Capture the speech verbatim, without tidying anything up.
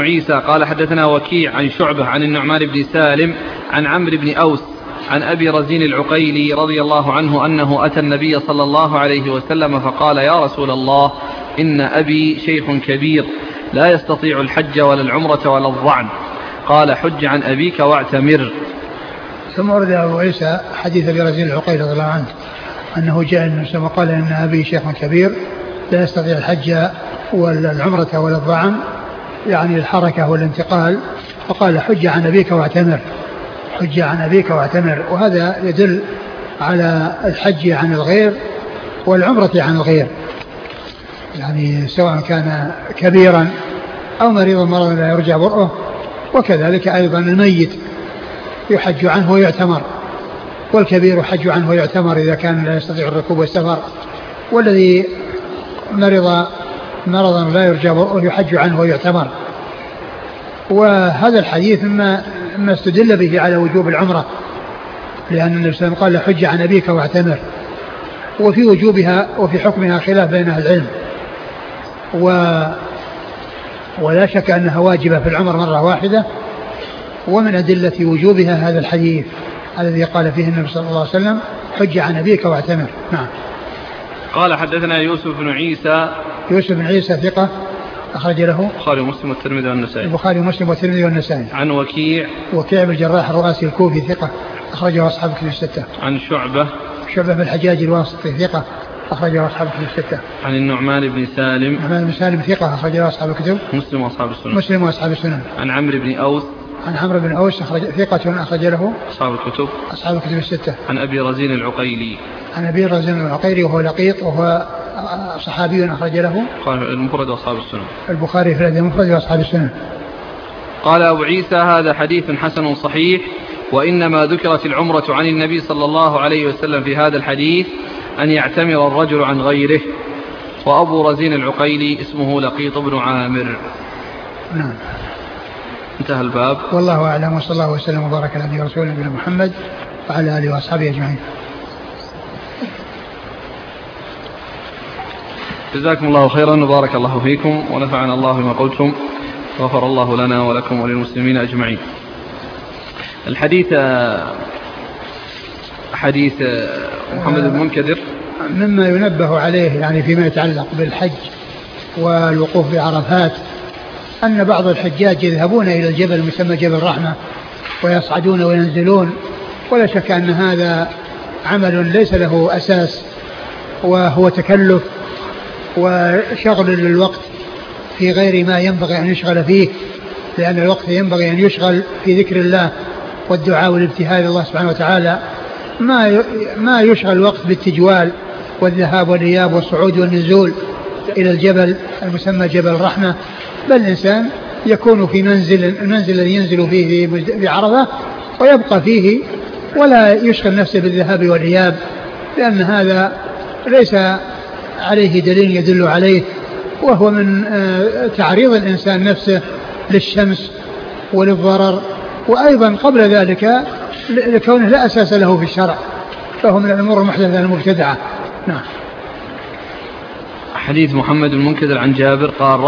عيسى قال حدثنا وكيع عن شعبة عن النعمان بن سالم عن عمرو بن أوس عن أبي رزين العقيلي رضي الله عنه أنه أتى النبي صلى الله عليه وسلم فقال: يا رسول الله، إن أبي شيخ كبير لا يستطيع الحج ولا العمرة ولا الظعن. قال: حج عن أبيك واعتمر. ثم ورد أبو عيسى حديث أبي رزين العقيلي رضي الله عنه أنه جاء النبي وقال: إن أبي شيخ كبير لا يستطيع الحج ولا العمرة ولا الظعن، يعني الحركة والانتقال، فقال: حج عن أبيك واعتمر، حج عن أبيك واعتمر. وهذا يدل على الحج عن الغير والعمرة عن الغير، يعني سواء كان كبيرا أو مريضا مرضا لا يرجع برؤه. وكذلك أيضا الميت يحج عنه ويعتمر، والكبير يحج عنه ويعتمر إذا كان لا يستطيع الركوب والسفر، والذي مرض مرضا لا يرجى برؤه يحج عنه ويعتمر. وهذا الحديث ما ما استدل به على وجوب العمرة، لأن النبي صلى الله عليه وسلم قال: حج عن أبيك واعتمر. وفي وجوبها وفي حكمها خلاف بين أهل العلم، و ولا شك أنها واجبة في العمر مرة واحدة. ومن أدلة وجوبها هذا الحديث الذي قال فيه النبي صلى الله عليه وسلم: حج عن أبيك واعتمر. نعم. قال حدثنا يوسف بن عيسى. يوسف بن عيسى ثقة أخرج له البخاري ومسلم والترمذي والنسائي. البخاري ومسلم والترمذي والنسائي. عن وكيع. وكيع بن الجراح الرؤاسي الكوفي ثقة أخرجه أصحاب كتب الستة. عن شعبة. شعبة بن الحجاج الواسطي ثقة أخرجه أصحاب كتب الستة. عن النعمان بن سالم. النعمان بن سالم ثقة أخرجه أصحاب الكتب. مسلم وأصحاب السنن. مسلم وأصحاب السنن. عن عمرو بن أوس. عن عمرو بن أوس أخرج ثقة أخرج له أصحاب الكتب. أصحاب الكتب الستة. عن أبي رزين العقيلي. عن أبي رزين العقيلي وهو لقيط وهو صحابي أخرج له المفرد وأصحاب السنن. البخاري في المفرد وأصحاب السنن. قال أبو عيسى: هذا حديث حسن صحيح، وإنما ذكرت العمرة عن النبي صلى الله عليه وسلم في هذا الحديث أن يعتمر الرجل عن غيره، وأبو رزين العقيلي اسمه لقيط بن عامر. نعم. انتهى الباب. والله أعلم، وصلى الله وسلم وبارك على نبينا ورسوله نبينا محمد وعلى آله وأصحابه أجمعين. جزاكم الله خيرا وبارك الله فيكم ونفعنا الله بما قلتم، وغفر الله لنا ولكم وللمسلمين أجمعين. الحديث حديث محمد بن منكدر مما ينبه عليه يعني فيما يتعلق بالحج والوقوف بعرفات أن بعض الحجاج يذهبون إلى الجبل المسمى جبل الرحمة ويصعدون وينزلون، ولا شك أن هذا عمل ليس له أساس، وهو تكلف وشغل للوقت في غير ما ينبغي أن يشغل فيه، لأن الوقت ينبغي أن يشغل في ذكر الله والدعاء والابتهال الله سبحانه وتعالى، ما ما يشغل الوقت بالتجوال والذهاب والإياب والصعود والنزول إلى الجبل المسمى جبل الرحمة. بل الإنسان يكون في منزل المنزل الذي ينزل فيه في عرفة ويبقى فيه ولا يشغل نفسه بالذهاب والإياب، لأن هذا ليس عليه دليل يدل عليه، وهو من تعريض الإنسان نفسه للشمس وللضرر، وأيضا قبل ذلك لكونه لا أساس له في الشرع، فهو من الأمور المحدثة المبتدعة. نعم. حديث محمد بن منكدر عن جابر قال: